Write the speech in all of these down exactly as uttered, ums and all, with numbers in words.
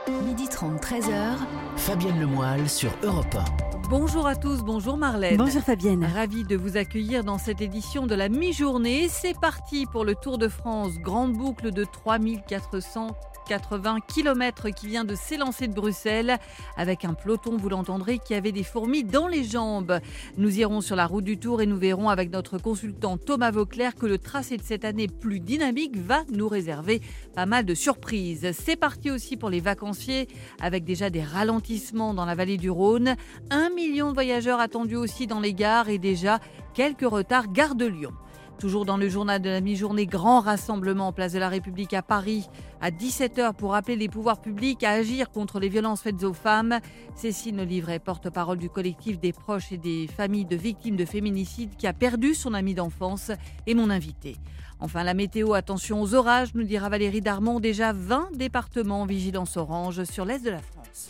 midi trente, treize heures. Fabienne Lemoyle sur Europe un. Bonjour à tous, bonjour Marlène. Bonjour Fabienne. Ravie de vous accueillir dans cette édition de la mi-journée. C'est parti pour le Tour de France, grande boucle de trois mille quatre cent quatre-vingts kilomètres qui vient de s'élancer de Bruxelles avec un peloton, vous l'entendrez, qui avait des fourmis dans les jambes. Nous irons sur la route du Tour et nous verrons avec notre consultant Thomas Vauclair que le tracé de cette année plus dynamique va nous réserver pas mal de surprises. C'est parti aussi pour les vacanciers avec déjà des ralentissements dans la vallée du Rhône. Un million de voyageurs attendus aussi dans les gares et déjà quelques retards gare de Lyon. Toujours dans le journal de la mi-journée, grand rassemblement en place de la République à Paris à dix-sept heures pour appeler les pouvoirs publics à agir contre les violences faites aux femmes. Cécile Olivret, porte-parole du collectif des proches et des familles de victimes de féminicide qui a perdu son ami d'enfance, est mon invité. Enfin, la météo, attention aux orages, nous dira Valérie Darmon. Déjà vingt départements en vigilance orange sur l'est de la France.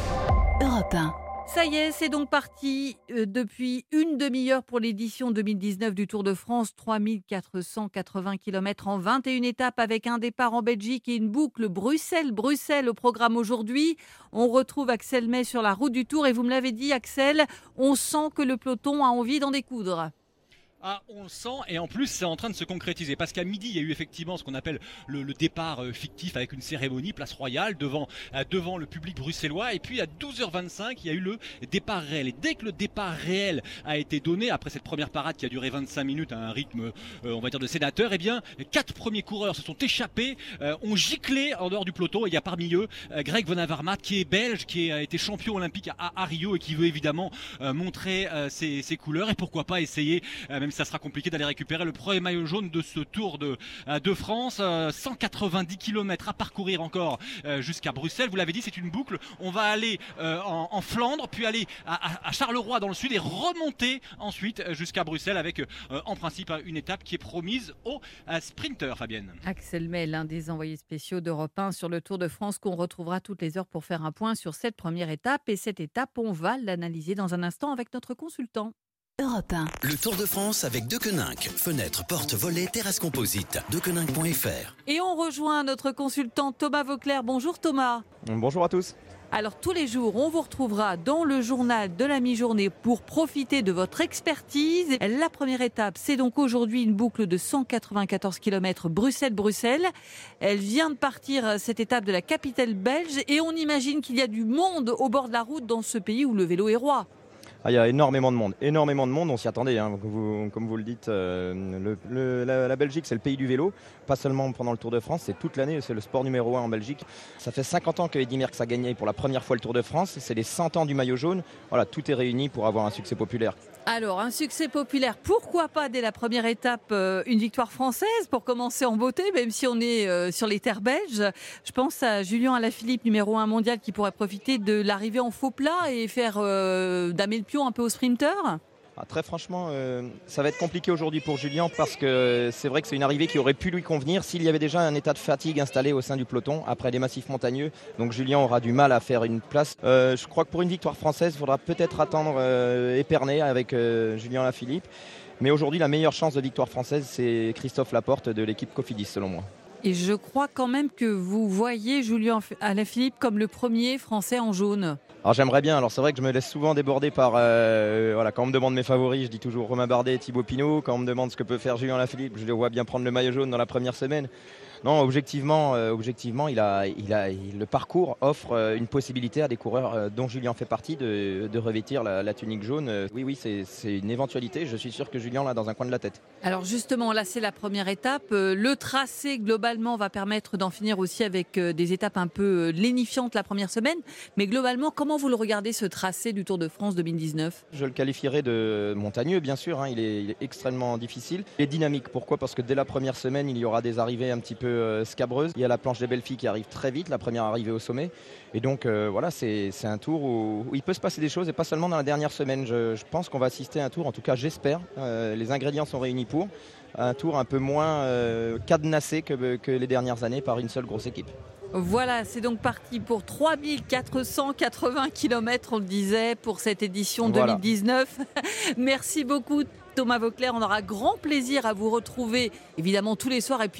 Europe un. Ça y est, c'est donc parti euh, depuis une demi-heure pour l'édition deux mille dix-neuf du Tour de France. trois mille quatre cent quatre-vingts kilomètres en vingt et une étapes avec un départ en Belgique et une boucle Bruxelles-Bruxelles au programme aujourd'hui. On retrouve Axel May sur la route du Tour et vous me l'avez dit Axel, on sent que le peloton a envie d'en découdre. Ah, on le sent et en plus c'est en train de se concrétiser parce qu'à midi il y a eu effectivement ce qu'on appelle le, le départ euh, fictif avec une cérémonie place Royale devant, euh, devant le public bruxellois, et puis à douze heures vingt-cinq il y a eu le départ réel, et dès que le départ réel a été donné après cette première parade qui a duré vingt-cinq minutes à un rythme euh, on va dire de sénateur, et eh bien les quatre premiers coureurs se sont échappés, euh, ont giclé en dehors du peloton, et il y a parmi eux euh, Greg Van Avermaet qui est belge, qui a été champion olympique à, à Rio et qui veut évidemment euh, montrer euh, ses, ses couleurs et pourquoi pas essayer euh, même ça sera compliqué d'aller récupérer le premier maillot jaune de ce Tour de, de France. cent quatre-vingt-dix kilomètres à parcourir encore jusqu'à Bruxelles. Vous l'avez dit, c'est une boucle. On va aller en, en Flandre, puis aller à, à Charleroi dans le sud et remonter ensuite jusqu'à Bruxelles avec en principe une étape qui est promise aux sprinteurs, Fabienne. Axel May, l'un des envoyés spéciaux d'Europe un sur le Tour de France qu'on retrouvera toutes les heures pour faire un point sur cette première étape. Et cette étape, on va l'analyser dans un instant avec notre consultant. Europe un. Le Tour de France avec Deceuninck. Fenêtres, portes, volets, terrasses composites. Deceuninck point f r. Et on rejoint notre consultant Thomas Vauclair. Bonjour Thomas. Bonjour à tous. Alors tous les jours, on vous retrouvera dans le journal de la mi-journée pour profiter de votre expertise. La première étape, c'est donc aujourd'hui une boucle de cent quatre-vingt-quatorze kilomètres Bruxelles-Bruxelles. Elle vient de partir, cette étape, de la capitale belge, et on imagine qu'il y a du monde au bord de la route dans ce pays où le vélo est roi. Ah, il y a énormément de monde, énormément de monde, on s'y attendait, hein. vous, comme vous le dites, euh, le, le, la, la Belgique c'est le pays du vélo, pas seulement pendant le Tour de France, c'est toute l'année, c'est le sport numéro un en Belgique. Ça fait cinquante ans que Eddy Merckx a gagné pour la première fois le Tour de France, c'est les cent ans du maillot jaune, voilà, tout est réuni pour avoir un succès populaire. Alors, un succès populaire, pourquoi pas dès la première étape euh, une victoire française pour commencer en beauté, même si on est euh, sur les terres belges. Je pense à Julien Alaphilippe, numéro un mondial, qui pourrait profiter de l'arrivée en faux plat et faire euh, damer le pion un peu au sprinter. Ah, très franchement, euh, ça va être compliqué aujourd'hui pour Julien parce que c'est vrai que c'est une arrivée qui aurait pu lui convenir s'il y avait déjà un état de fatigue installé au sein du peloton après les massifs montagneux. Donc Julien aura du mal à faire une place. Euh, je crois que pour une victoire française, il faudra peut-être attendre euh, Épernay avec euh, Julien Alaphilippe. Mais aujourd'hui, la meilleure chance de victoire française, c'est Christophe Laporte de l'équipe Cofidis, selon moi. Et je crois quand même que vous voyez Julien Alaphilippe comme le premier Français en jaune. Alors j'aimerais bien, alors c'est vrai que je me laisse souvent déborder par, euh, voilà, quand on me demande mes favoris, je dis toujours Romain Bardet et Thibaut Pinot. Quand on me demande ce que peut faire Julien Alaphilippe, je le vois bien prendre le maillot jaune dans la première semaine. Non, objectivement, euh, objectivement il a, il a, il, le parcours offre euh, une possibilité à des coureurs euh, dont Julien fait partie de, de revêtir la, la tunique jaune. Euh, oui, oui, c'est, c'est une éventualité. Je suis sûr que Julien l'a dans un coin de la tête. Alors justement, là c'est la première étape. Euh, le tracé globalement va permettre d'en finir aussi avec euh, des étapes un peu euh, lénifiantes la première semaine. Mais globalement, comment vous le regardez ce tracé du Tour de France deux mille dix-neuf ? Je le qualifierais de montagneux, bien sûr. Hein, il, est, il est extrêmement difficile. Il est dynamique. Pourquoi ? Parce que dès la première semaine, il y aura des arrivées un petit peu scabreuse. Il y a la planche des belles filles qui arrive très vite, la première arrivée au sommet. Et donc euh, voilà, c'est, c'est un tour où, où il peut se passer des choses et pas seulement dans la dernière semaine. Je, je pense qu'on va assister à un tour, en tout cas j'espère. Euh, les ingrédients sont réunis pour un tour un peu moins euh, cadenassé que, que les dernières années par une seule grosse équipe. Voilà, c'est donc parti pour trois mille quatre cent quatre-vingts kilomètres, on le disait, pour cette édition voilà. deux mille dix-neuf. Merci beaucoup Thomas Vauclair, on aura grand plaisir à vous retrouver évidemment tous les soirs et puis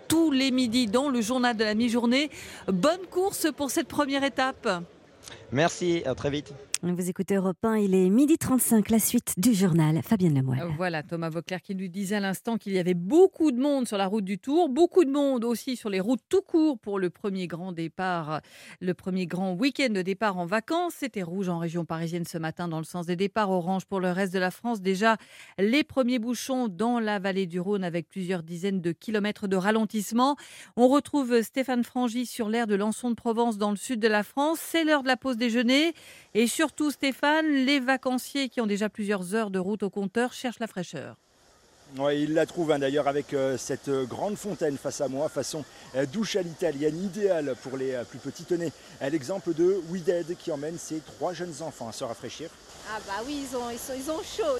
tous les midis dans le journal de la mi-journée. Bonne course pour cette première étape. Merci, à très vite. Vous écoutez Europe un, il est midi trente-cinq, la suite du journal. Fabienne Lemoyle. Voilà, Thomas Vauclair qui nous disait à l'instant qu'il y avait beaucoup de monde sur la route du Tour, beaucoup de monde aussi sur les routes tout court pour le premier grand départ, le premier grand week-end de départ en vacances. C'était rouge en région parisienne ce matin dans le sens des départs, orange pour le reste de la France. Déjà, les premiers bouchons dans la vallée du Rhône avec plusieurs dizaines de kilomètres de ralentissement. On retrouve Stéphane Frangy sur l'aire de Lançon de Provence dans le sud de la France. C'est l'heure de la pause déjeuner et surtout Stéphane, les vacanciers qui ont déjà plusieurs heures de route au compteur cherchent la fraîcheur. Oui, il la trouve hein, d'ailleurs avec euh, cette euh, grande fontaine face à moi, façon euh, douche à l'italienne, idéale pour les euh, plus petits. Tenez, euh, l'exemple de Wided qui emmène ses trois jeunes enfants à se rafraîchir. Ah bah oui, ils ont, ils sont, ils ont chaud.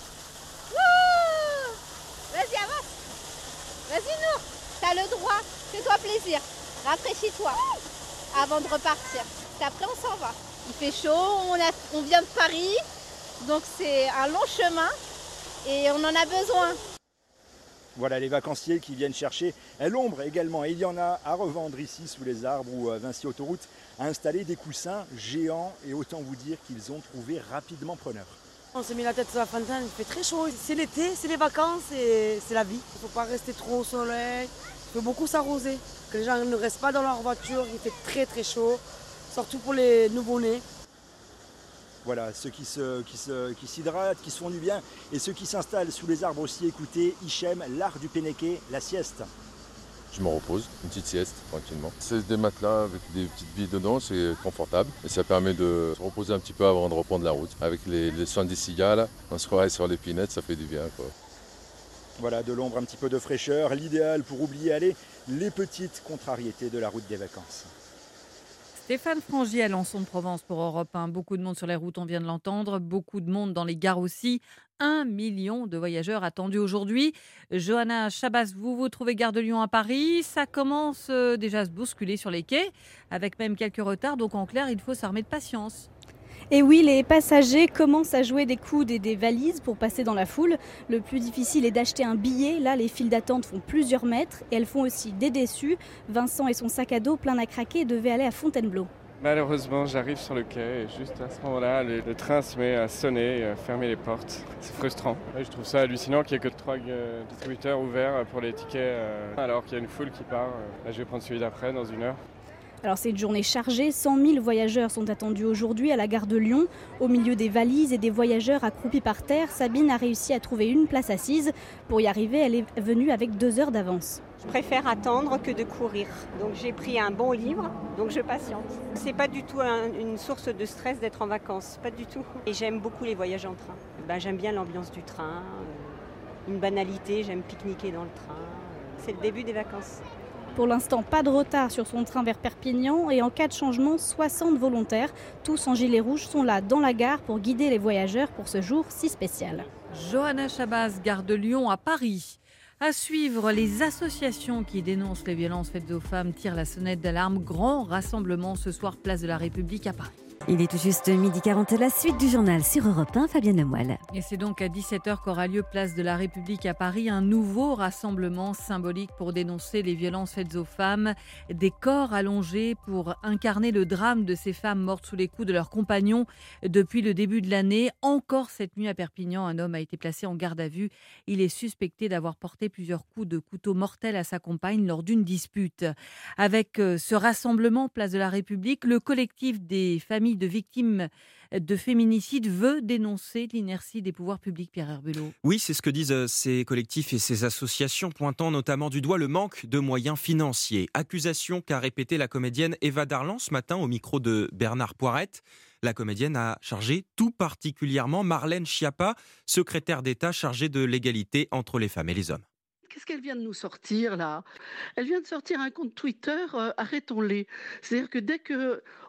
Wouh, vas-y, avance. Vas-y, Nour, t'as le droit, fais-toi plaisir. Rafraîchis-toi avant de repartir. Et après, on s'en va. Il fait chaud, on, a, on vient de Paris, donc c'est un long chemin et on en a besoin. Voilà les vacanciers qui viennent chercher l'ombre également. Et il y en a à revendre ici sous les arbres où Vinci Autoroute a installé des coussins géants et autant vous dire qu'ils ont trouvé rapidement preneur. On s'est mis la tête sur la fontaine, il fait très chaud. C'est l'été, c'est les vacances et c'est la vie. Il ne faut pas rester trop au soleil, il faut beaucoup s'arroser. Que les gens ne restent pas dans leur voiture, il fait très très chaud. Surtout pour les nouveau-nés. Voilà, ceux qui, se, qui, se, qui s'hydratent, qui se font du bien, et ceux qui s'installent sous les arbres aussi, écoutez, Hichem, l'art du Pénéqué, la sieste. Je me repose, une petite sieste, tranquillement. C'est des matelas avec des petites billes dedans, c'est confortable. Et ça permet de se reposer un petit peu avant de reprendre la route. Avec les, les soins des cigales, on se croirait sur l'épinette, ça fait du bien, quoi. Voilà, de l'ombre, un petit peu de fraîcheur, l'idéal pour oublier aller les petites contrariétés de la route des vacances. Stéphane Frangy à Lançon de Provence pour Europe un. Beaucoup de monde sur les routes, on vient de l'entendre. Beaucoup de monde dans les gares aussi. Un million de voyageurs attendus aujourd'hui. Johanna Chabas, vous vous trouvez gare de Lyon à Paris. Ça commence déjà à se bousculer sur les quais, avec même quelques retards. Donc en clair, il faut s'armer de patience. Et oui, les passagers commencent à jouer des coudes et des valises pour passer dans la foule. Le plus difficile est d'acheter un billet. Là, les files d'attente font plusieurs mètres et elles font aussi des déçus. Vincent et son sac à dos plein à craquer devaient aller à Fontainebleau. Malheureusement, j'arrive sur le quai et juste à ce moment-là, le, le train se met à sonner, à fermer les portes. C'est frustrant. Ouais, je trouve ça hallucinant qu'il n'y ait que trois euh, distributeurs ouverts pour les tickets euh, alors qu'il y a une foule qui part. Là, je vais prendre celui d'après dans une heure. Alors c'est une journée chargée, cent mille voyageurs sont attendus aujourd'hui à la gare de Lyon. Au milieu des valises et des voyageurs accroupis par terre, Sabine a réussi à trouver une place assise. Pour y arriver, elle est venue avec deux heures d'avance. Je préfère attendre que de courir. Donc j'ai pris un bon livre, donc je patiente. C'est pas du tout un, une source de stress d'être en vacances, pas du tout. Et j'aime beaucoup les voyages en train. Ben, j'aime bien l'ambiance du train, une banalité, j'aime pique-niquer dans le train. C'est le début des vacances. Pour l'instant, pas de retard sur son train vers Perpignan et en cas de changement, soixante volontaires, tous en gilet rouge, sont là dans la gare pour guider les voyageurs pour ce jour si spécial. Johanna Chabas, gare de Lyon à Paris. À suivre, les associations qui dénoncent les violences faites aux femmes tirent la sonnette d'alarme. Grand rassemblement ce soir, place de la République à Paris. Il est tout juste midi quarante, la suite du journal sur Europe un, Fabienne Lemoyle. Et c'est donc à dix-sept heures qu'aura lieu place de la République à Paris un nouveau rassemblement symbolique pour dénoncer les violences faites aux femmes. Des corps allongés pour incarner le drame de ces femmes mortes sous les coups de leurs compagnons depuis le début de l'année. Encore cette nuit à Perpignan, un homme a été placé en garde à vue. Il est suspecté d'avoir porté plusieurs coups de couteau mortels à sa compagne lors d'une dispute. Avec ce rassemblement place de la République, le collectif des familles de victimes de féminicide veut dénoncer l'inertie des pouvoirs publics, Pierre Herbulot. Oui, c'est ce que disent ces collectifs et ces associations, pointant notamment du doigt le manque de moyens financiers. Accusation qu'a répétée la comédienne Eva Darlan ce matin au micro de Bernard Poirette. La comédienne a chargé tout particulièrement Marlène Schiappa, secrétaire d'État chargée de l'égalité entre les femmes et les hommes. Qu'est-ce qu'elle vient de nous sortir là ? Elle vient de sortir un compte Twitter, euh, arrêtons-les. C'est-à-dire que dès que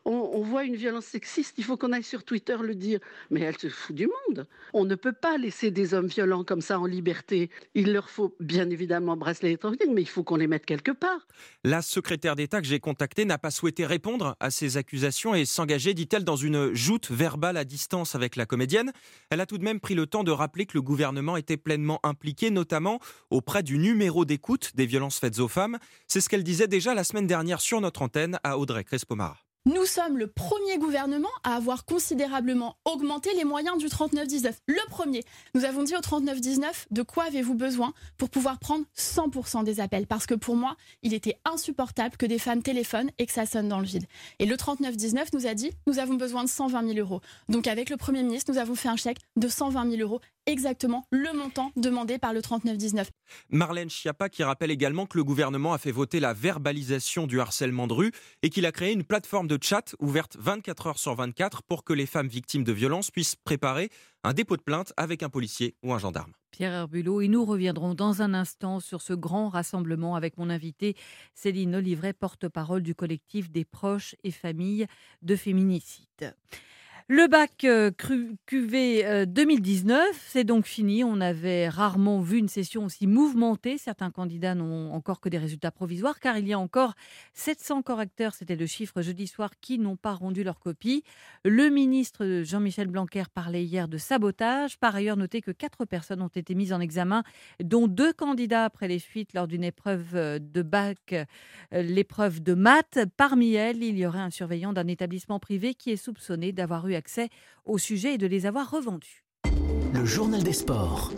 on, on voit une violence sexiste, il faut qu'on aille sur Twitter le dire. Mais elle se fout du monde. On ne peut pas laisser des hommes violents comme ça en liberté. Il leur faut bien évidemment bracelet électronique, mais il faut qu'on les mette quelque part. La secrétaire d'État que j'ai contactée n'a pas souhaité répondre à ces accusations et s'engager, dit-elle, dans une joute verbale à distance avec la comédienne. Elle a tout de même pris le temps de rappeler que le gouvernement était pleinement impliqué, notamment auprès du numéro d'écoute des violences faites aux femmes. C'est ce qu'elle disait déjà la semaine dernière sur notre antenne à Audrey Crespo-Mara. Nous sommes le premier gouvernement à avoir considérablement augmenté les moyens du trente-neuf dix-neuf. Le premier. Nous avons dit au trente-neuf dix-neuf, de quoi avez-vous besoin pour pouvoir prendre cent pour cent des appels ? Parce que pour moi, il était insupportable que des femmes téléphonent et que ça sonne dans le vide. Et le trente-neuf dix-neuf nous a dit, nous avons besoin de cent vingt mille euros. Donc avec le Premier ministre, nous avons fait un chèque de cent vingt mille euros, exactement le montant demandé par le trente-neuf dix-neuf. Marlène Schiappa qui rappelle également que le gouvernement a fait voter la verbalisation du harcèlement de rue et qu'il a créé une plateforme de chat ouverte vingt-quatre heures sur vingt-quatre pour que les femmes victimes de violences puissent préparer un dépôt de plainte avec un policier ou un gendarme. Pierre Herbulot, et nous reviendrons dans un instant sur ce grand rassemblement avec mon invitée Céline Olivret, porte-parole du collectif des proches et familles de féminicides. Le bac euh, Q V euh, deux mille dix-neuf, c'est donc fini. On avait rarement vu une session aussi mouvementée. Certains candidats n'ont encore que des résultats provisoires car il y a encore sept cents correcteurs, c'était le chiffre jeudi soir, qui n'ont pas rendu leur copie. Le ministre Jean-Michel Blanquer parlait hier de sabotage. Par ailleurs, notez que quatre personnes ont été mises en examen, dont deux candidats après les fuites lors d'une épreuve de bac, l'épreuve de maths. Parmi elles, il y aurait un surveillant d'un établissement privé qui est soupçonné d'avoir eu accès au sujet et de les avoir revendus. Le journal des sports.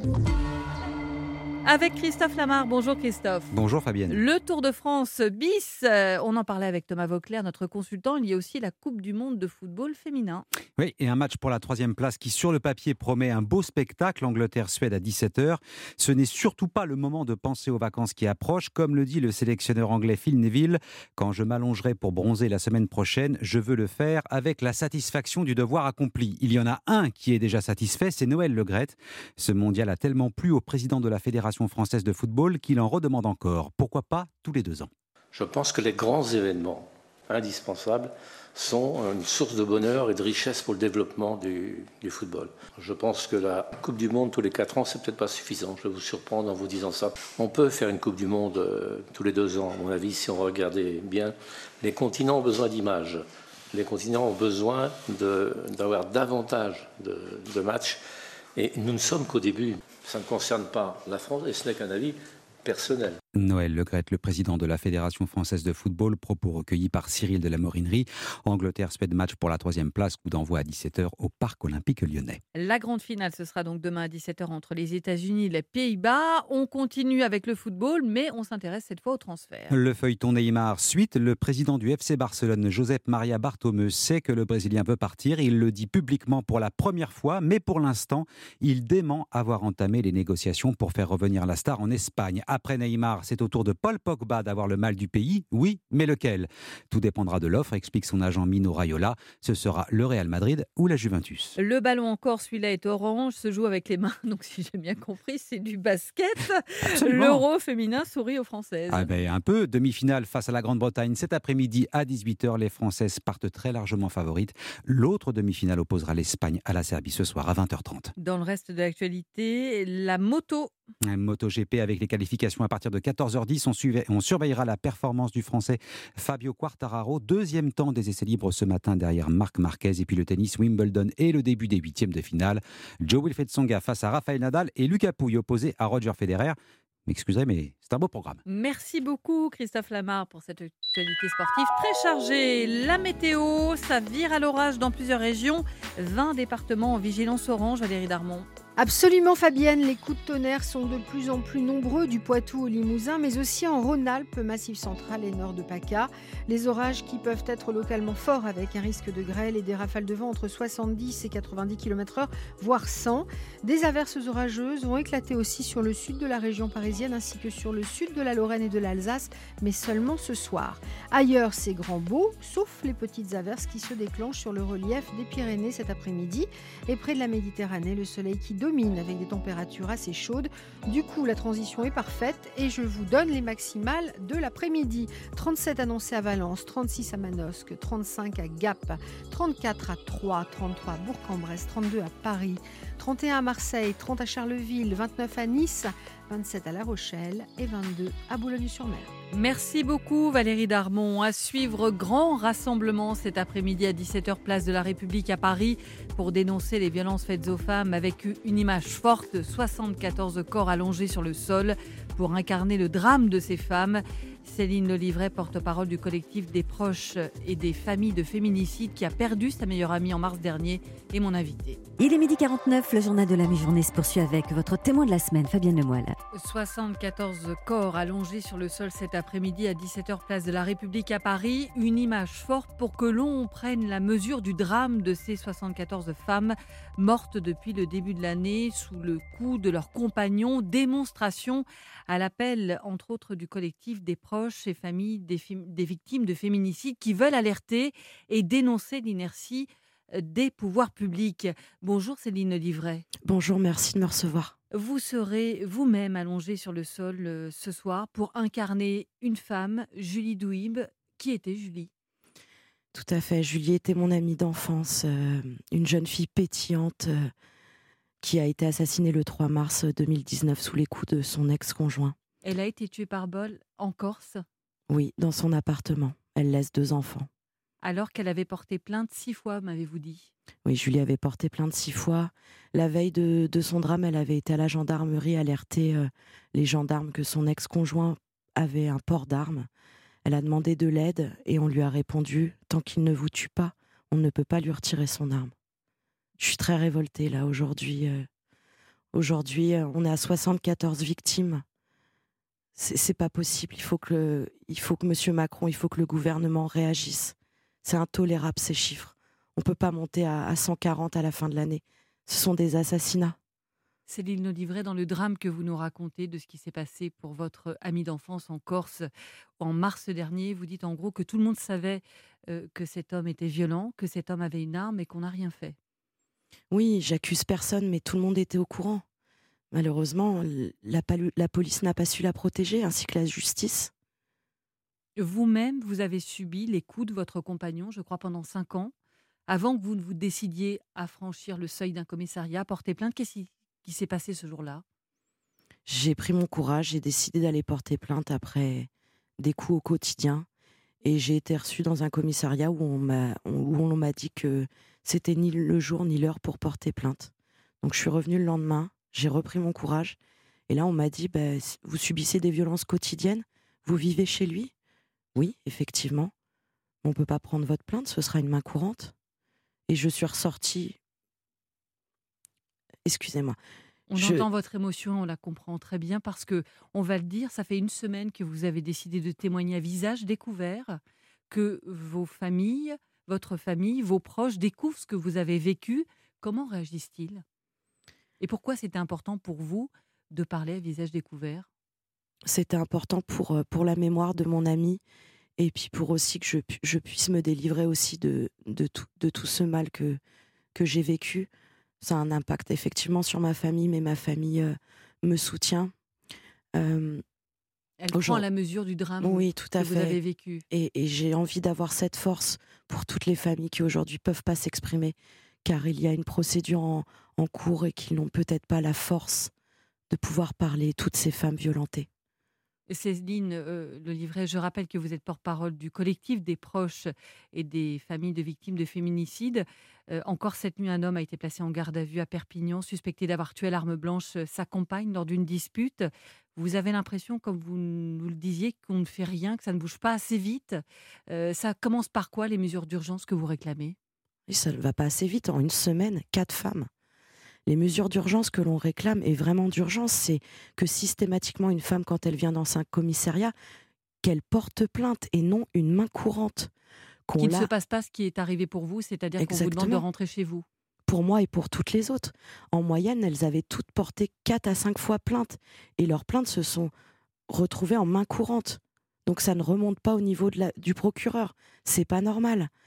Avec Christophe Lamar. Bonjour Christophe. Bonjour Fabienne. Le Tour de France bis, euh, on en parlait avec Thomas Vauclair, notre consultant. Il y a aussi la Coupe du Monde de football féminin. Oui, et un match pour la troisième place qui, sur le papier, promet un beau spectacle. Angleterre-Suède à dix-sept heures. Ce n'est surtout pas le moment de penser aux vacances qui approchent. Comme le dit le sélectionneur anglais Phil Neville, quand je m'allongerai pour bronzer la semaine prochaine, je veux le faire avec la satisfaction du devoir accompli. Il y en a un qui est déjà satisfait, c'est Noël Le Graët. Ce mondial a tellement plu au président de la Fédération française de football qu'il en redemande encore. Pourquoi pas tous les deux ans ? Je pense que les grands événements indispensables sont une source de bonheur et de richesse pour le développement du, du football. Je pense que la Coupe du Monde tous les quatre ans, c'est peut-être pas suffisant. Je vais vous surprendre en vous disant ça. On peut faire une Coupe du Monde euh, tous les deux ans, à mon avis, si on regardait bien. Les continents ont besoin d'images. Les continents ont besoin de, d'avoir davantage de, de matchs. Et nous ne sommes qu'au début. Ça ne concerne pas la France et ce n'est qu'un avis personnel. Noël Le Graët, le président de la Fédération française de football, propos recueillis par Cyril de la Morinerie. Angleterre-Suède, match pour la troisième place, coup d'envoi à dix-sept heures au Parc Olympique Lyonnais. La grande finale, ce sera donc demain à dix-sept heures entre les États-Unis et les Pays-Bas. On continue avec le football, mais on s'intéresse cette fois au transfert. Le feuilleton Neymar suite. Le président du F C Barcelone, Josep Maria Bartomeu, sait que le Brésilien veut partir. Il le dit publiquement pour la première fois, mais pour l'instant, il dément avoir entamé les négociations pour faire revenir la star en Espagne. Après Neymar, c'est au tour de Paul Pogba d'avoir le mal du pays. Oui, mais lequel ? Tout dépendra de l'offre, explique son agent Mino Raiola. Ce sera le Real Madrid ou la Juventus. Le ballon encore, celui-là est orange, se joue avec les mains. Donc si j'ai bien compris, c'est du basket. Absolument. L'Euro féminin sourit aux Françaises. Ah ben, un peu. Demi-finale face à la Grande-Bretagne cet après-midi à dix-huit heures. Les Françaises partent très largement favorites. L'autre demi-finale opposera l'Espagne à la Serbie ce soir à vingt heures trente. Dans le reste de l'actualité, la moto. Un MotoGP avec les qualifications à partir de quatorze heures dix. On, suivait, on surveillera la performance du Français Fabio Quartararo. Deuxième temps des essais libres ce matin derrière Marc Marquez. Et puis le tennis, Wimbledon et le début des huitièmes de finale. Joe-Wilfried Tsonga face à Rafael Nadal et Lucas Pouille opposé à Roger Federer. M'excuserez, mais c'est un beau programme. Merci beaucoup Christophe Lamar pour cette actualité sportive très chargée. La météo, ça vire à l'orage dans plusieurs régions. vingt départements en vigilance orange. Valérie Darmon. Absolument Fabienne, les coups de tonnerre sont de plus en plus nombreux du Poitou au Limousin, mais aussi en Rhône-Alpes, Massif central et nord de PACA. Les orages qui peuvent être localement forts avec un risque de grêle et des rafales de vent entre soixante-dix et quatre-vingt-dix kilomètres heure, voire cent. Des averses orageuses vont éclater aussi sur le sud de la région parisienne ainsi que sur le sud de la Lorraine et de l'Alsace, mais seulement ce soir. Ailleurs, c'est grand beau, sauf les petites averses qui se déclenchent sur le relief des Pyrénées cet après-midi. Et près de la Méditerranée, le soleil qui domine domine avec des températures assez chaudes. Du coup, la transition est parfaite et je vous donne les maximales de l'après-midi. trente-sept annoncés à Valence, trente-six à Manosque, trente-cinq à Gap, trente-quatre à Troyes, trente-trois à Bourg-en-Bresse, trente-deux à Paris, trente et un à Marseille, trente à Charleville, vingt-neuf à Nice, vingt-sept à La Rochelle et vingt-deux à Boulogne-sur-Mer. Merci beaucoup Valérie Darmon. À suivre, grand rassemblement cet après-midi à dix-sept heures place de la République à Paris pour dénoncer les violences faites aux femmes avec une image forte, soixante-quatorze corps allongés sur le sol pour incarner le drame de ces femmes. Céline Lelivret, porte-parole du collectif des proches et des familles de féminicides qui a perdu sa meilleure amie en mars dernier, est mon invitée. Il est midi quarante-neuf, le journal de la mi-journée se poursuit avec votre témoin de la semaine, Fabienne Lemoyle. soixante-quatorze corps allongés sur le sol cet après-midi à dix-sept heures place de la République à Paris. Une image forte pour que l'on prenne la mesure du drame de ces soixante-quatorze femmes mortes depuis le début de l'année sous le coup de leurs compagnons. Démonstration à l'appel, entre autres, du collectif des proches et familles des, fi- des victimes de féminicides qui veulent alerter et dénoncer l'inertie des pouvoirs publics. Bonjour Céline Lelivret. Bonjour, merci de me recevoir. Vous serez vous-même allongée sur le sol euh, ce soir pour incarner une femme, Julie Douib. Qui était Julie ? Tout à fait, Julie était mon amie d'enfance, euh, une jeune fille pétillante euh, qui a été assassinée le trois mars deux mille dix-neuf sous les coups de son ex-conjoint. Elle a été tuée par balle en Corse ? Oui, dans son appartement. Elle laisse deux enfants. Alors qu'elle avait porté plainte six fois, m'avez-vous dit ? Oui, Julie avait porté plainte six fois. La veille de, de son drame, elle avait été à la gendarmerie alerter euh, les gendarmes que son ex-conjoint avait un port d'armes. Elle a demandé de l'aide et on lui a répondu « Tant qu'il ne vous tue pas, on ne peut pas lui retirer son arme ». Je suis très révoltée là aujourd'hui. Euh, aujourd'hui, euh, on est à soixante-quatorze victimes. C'est, c'est pas possible. Il faut que, le, il faut que M. Macron, il faut que le gouvernement réagisse. C'est intolérable ces chiffres. On ne peut pas monter à, à cent quarante à la fin de l'année. Ce sont des assassinats. Céline Lelivret, dans le drame que vous nous racontez de ce qui s'est passé pour votre amie d'enfance en Corse en mars dernier, vous dites en gros que tout le monde savait euh, que cet homme était violent, que cet homme avait une arme et qu'on n'a rien fait. Oui, j'accuse personne, mais tout le monde était au courant. Malheureusement, la, la police n'a pas su la protéger, ainsi que la justice. Vous-même, vous avez subi les coups de votre compagnon, je crois, pendant cinq ans, avant que vous ne vous décidiez à franchir le seuil d'un commissariat, porter plainte. Qu'est-ce qui, qui s'est passé ce jour-là ? J'ai pris mon courage, j'ai décidé d'aller porter plainte après des coups au quotidien. Et j'ai été reçue dans un commissariat où on m'a, où on m'a dit que c'était ni le jour ni l'heure pour porter plainte. Donc je suis revenue le lendemain, j'ai repris mon courage. Et là, on m'a dit, bah, vous subissez des violences quotidiennes, vous vivez chez lui ? Oui, effectivement. On ne peut pas prendre votre plainte, ce sera une main courante. Et je suis ressortie... Excusez-moi. On je... entend votre émotion, on la comprend très bien, parce que, on va le dire, ça fait une semaine que vous avez décidé de témoigner à visage découvert, que vos familles, votre famille, vos proches découvrent ce que vous avez vécu. Comment réagissent-ils ? Et pourquoi c'était important pour vous de parler à visage découvert ? C'était important pour, pour la mémoire de mon ami et puis pour aussi que je, je puisse me délivrer aussi de, de, tout, de tout ce mal que, que j'ai vécu. Ça a un impact effectivement sur ma famille, mais ma famille euh, me soutient. Euh, Elle prend la mesure du drame oui, tout à que fait. vous avez vécu. Et, et j'ai envie d'avoir cette force pour toutes les familles qui aujourd'hui ne peuvent pas s'exprimer, car il y a une procédure en, en cours et qui n'ont peut-être pas la force de pouvoir parler, toutes ces femmes violentées. Céline euh, Lelivret, je rappelle que vous êtes porte-parole du collectif des proches et des familles de victimes de féminicides. Euh, encore cette nuit, un homme a été placé en garde à vue à Perpignan, suspecté d'avoir tué à l'arme blanche sa compagne lors d'une dispute. Vous avez l'impression, comme vous nous le disiez, qu'on ne fait rien, que ça ne bouge pas assez vite. Euh, ça commence par quoi, les mesures d'urgence que vous réclamez ? Et ça ne va pas assez vite. En une semaine, quatre femmes. Les mesures d'urgence que l'on réclame, et vraiment d'urgence, c'est que systématiquement une femme, quand elle vient dans un commissariat, qu'elle porte plainte et non une main courante. Qu'il ne se passe pas ce qui est arrivé pour vous, c'est-à-dire Exactement. qu'on vous demande de rentrer chez vous. Pour moi et pour toutes les autres. En moyenne, elles avaient toutes porté quatre à cinq fois plainte. Et leurs plaintes se sont retrouvées en main courante. Donc ça ne remonte pas au niveau de la, du procureur. C'est pas normal.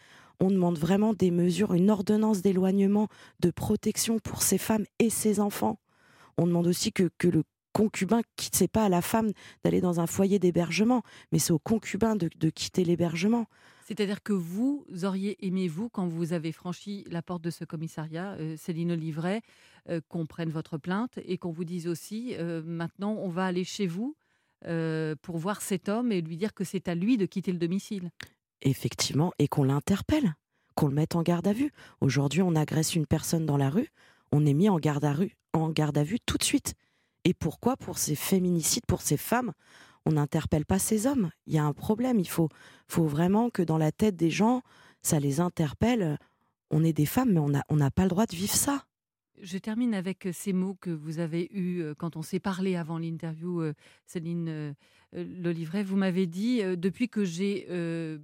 On demande vraiment des mesures, une ordonnance d'éloignement, de protection pour ces femmes et ces enfants. On demande aussi que, que le concubin quitte, c'est pas à la femme d'aller dans un foyer d'hébergement, mais c'est au concubin de, de quitter l'hébergement. C'est-à-dire que vous auriez aimé, vous, quand vous avez franchi la porte de ce commissariat, euh, Céline Olivret, euh, qu'on prenne votre plainte et qu'on vous dise aussi, euh, maintenant, on va aller chez vous euh, pour voir cet homme et lui dire que c'est à lui de quitter le domicile. Effectivement, et qu'on l'interpelle, qu'on le mette en garde à vue. Aujourd'hui, on agresse une personne dans la rue, on est mis en garde à vue, en garde à vue tout de suite. Et pourquoi, pour ces féminicides, pour ces femmes, on n'interpelle pas ces hommes? Il y a un problème, il faut, faut vraiment que dans la tête des gens, ça les interpelle. On est des femmes, mais on n'a on n'a pas le droit de vivre ça. Je termine avec ces mots que vous avez eus quand on s'est parlé avant l'interview, Céline euh, Olivret. Vous m'avez dit, euh, depuis que j'ai euh,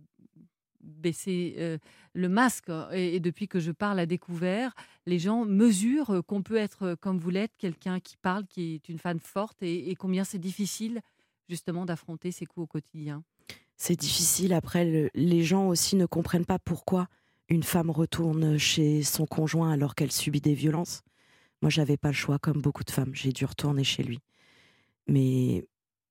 baissé euh, le masque et, et depuis que je parle à découvert, les gens mesurent qu'on peut être, comme vous l'êtes, quelqu'un qui parle, qui est une femme forte et, et combien c'est difficile justement d'affronter ces coups au quotidien. C'est difficile. Après, le, les gens aussi ne comprennent pas pourquoi une femme retourne chez son conjoint alors qu'elle subit des violences. Moi, j'avais pas le choix, comme beaucoup de femmes. J'ai dû retourner chez lui. Mais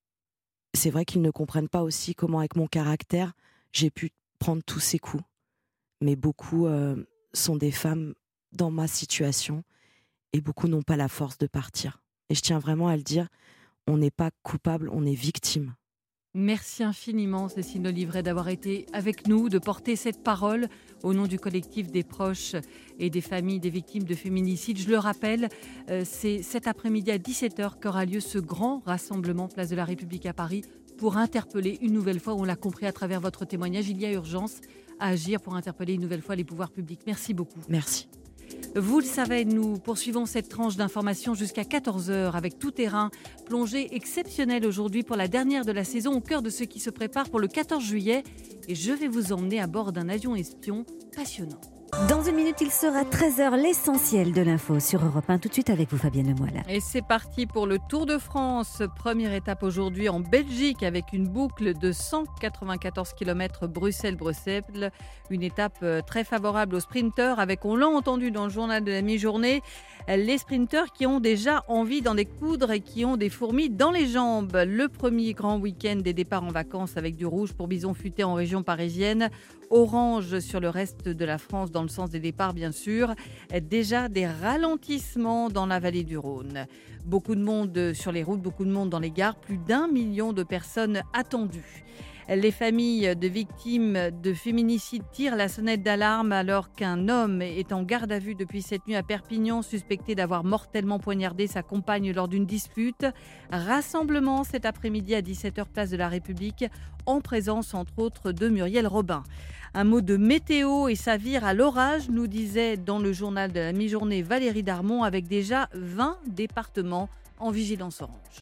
c'est vrai qu'ils ne comprennent pas aussi comment, avec mon caractère, j'ai pu prendre tous ces coups. Mais beaucoup euh, sont des femmes dans ma situation et beaucoup n'ont pas la force de partir. Et je tiens vraiment à le dire, on n'est pas coupable, on est victime. Merci infiniment, Cécile Olivret, d'avoir été avec nous, de porter cette parole au nom du collectif des proches et des familles des victimes de féminicide. Je le rappelle, euh, c'est cet après-midi à dix-sept heures qu'aura lieu ce grand rassemblement Place de la République à Paris pour interpeller une nouvelle fois, on l'a compris à travers votre témoignage, il y a urgence à agir pour interpeller une nouvelle fois les pouvoirs publics. Merci beaucoup. Merci. Vous le savez, nous poursuivons cette tranche d'information jusqu'à quatorze heures avec Tout Terrain. Plongée exceptionnelle aujourd'hui pour la dernière de la saison au cœur de ce qui se prépare pour le quatorze juillet. Et je vais vous emmener à bord d'un avion espion passionnant. Dans une minute, il sera treize heures, l'essentiel de l'info sur Europe un. Tout de suite avec vous, Fabienne Lemoyle. Et c'est parti pour le Tour de France. Première étape aujourd'hui en Belgique avec une boucle de cent quatre-vingt-quatorze kilomètres Bruxelles-Bruxelles. Une étape très favorable aux sprinteurs avec, on l'a entendu dans le journal de la mi-journée, les sprinteurs qui ont déjà envie d'en découdre et qui ont des fourmis dans les jambes. Le premier grand week-end des départs en vacances avec du rouge pour Bison Futé en région parisienne. Orange sur le reste de la France dans le sens des départs bien sûr. Déjà des ralentissements dans la vallée du Rhône. Beaucoup de monde sur les routes, beaucoup de monde dans les gares. Plus d'un million de personnes attendues. Les familles de victimes de féminicide tirent la sonnette d'alarme alors qu'un homme est en garde à vue depuis cette nuit à Perpignan, suspecté d'avoir mortellement poignardé sa compagne lors d'une dispute. Rassemblement cet après-midi à dix-sept heures place de la République, en présence entre autres de Muriel Robin. Un mot de météo et ça vire à l'orage, nous disait dans le journal de la mi-journée Valérie Darmon, avec déjà vingt départements en vigilance orange.